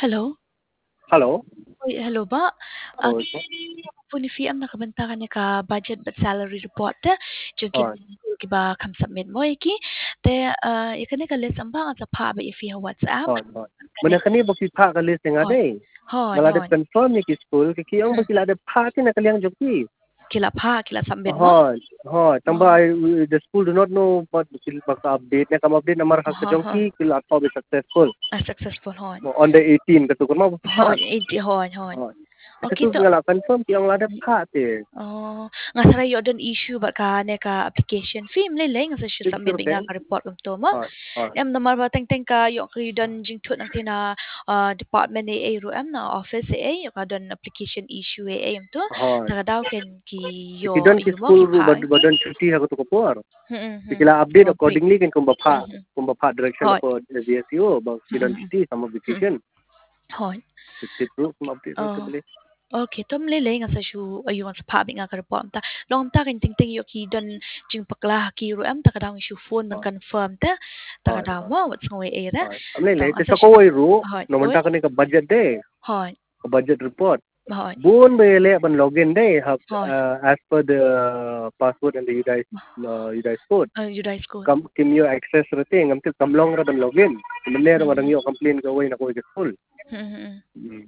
Hello? Hello. Uy, hello ba? Oh, Puni fi am nakabanta ka ka budget but salary report te jokin hi. ki ba kam submit mo iki te ikane ka list amba ang sa pa ba if you WhatsApp Hi, hi. kane Mana kani baki pha ka list nga hon de. hon Ngala de hon confirm ni ki school ki ang baki la de pha ti na kalyang joki. kila submit mo Hi, hi. Tamba oh the school do not know but kil baka update na kam update namar hak ha ha jongki kil atau be successful. successful hon On the 18 ka tu ko ma pha. hon hon Hi. okay Itu to ngala confirm ki ang la de pha ti. oh nga saray yo den issue ba ka ne ka application fee mle le nga sa siya submit Picture nga ken. ka report um to mo Hi, hi. em namar ba teng ka yo ka dan jing thut nang tina department a ro em na office a yo ka dan application issue a em to Hi. ta daw ken ki yo Ki don ki yo mo school ki ru pa badan cuti ha ko tu ko por. hmm Kila update oh break accordingly kan kumba pha direction hot ko SDSU bang sidan city sama vacation hot city proof sama update ko oh beli. okay tom le le nga sa shu ayu nga sa phabi nga ka report ta long ta ken ting ting yo ki don jing pakla ki ro am ta ka daw shu phone man Ha confirm ta ka ha daw ha mo what's ngwe era ha. Amle le tong te asa sako shu wai ru hot no oi manta kan ka budget de hot budget report. hot Bun bele ban login de have hot as per the password and the you guys code. you guys go Kam kim yo access rete ngam te kamlong ra ban login. Mene ra madang hmm yo complain ka wai na ko ke school. hmm Hmm.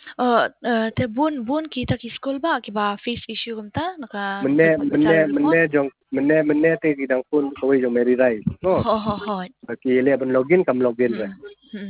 te bun kita ki school ba ki ba face issue kumta naka Mene dapat mene salary report mene jong mene te kidang phone ko wai jong Mary Rai. No. hot Bagi ele ban login kam login re. hmm hmm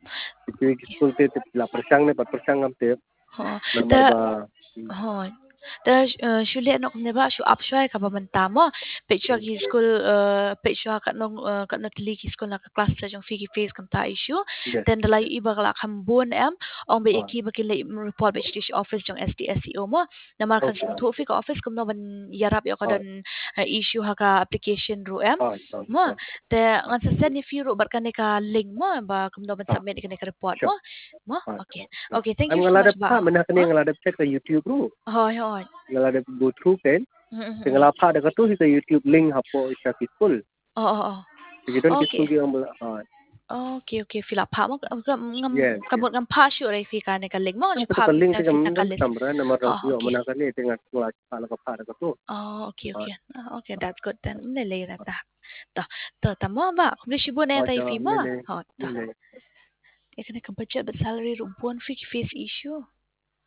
Ki school te la persang ne pat persang am te ho nomor ta ba. hon ta shule nok ne ba shu up shwai ka ba man ta mo pe chwa ki school pe chwa ka no tli ki school na ka class sa jong fi ki face kam ta issue Yes. then dalai i ba la kham bon em ong be Ah, iki ba ki le report be station office jong SDSEO mo na mar kan okay. sum thu fi ka office kam no ban yarap yo ka Ah, dan issue ha ka application ru em ah, ah, mo ah, te ngan sa sen ni fi ru bar ka ne ka link mo ba kam no ban ah, submit ka ne ka report sure. mo mo Ah, okay sure. okay thank Am you so ngalada much ba pa mana kani mo ngalada check ka YouTube ru. hoi hoi Ngalada go through ken. Mm-mm. Tingala pa da ka tu si ka YouTube link hapo isa ki school. Oo. Sige don ki Okay. school ki ang Okay, okay. Fila pa mo ngam yes, yes. kamot ngam pa sure ay fi ka ne kalig mo Ang pa pa patukaling ta ti kita kam dam kalis. samra na marang Oh, kuyo okay. mana kani tinga kuwa pala ka para ka tu. Oh, okay, Ah, okay. Okay, that's good then. Nilay na ta. Ta mo ba? Kung sibo na tay ja fi mo. mele Oh, ta. mele. Eka na budget but salary ro buwan fi face issue.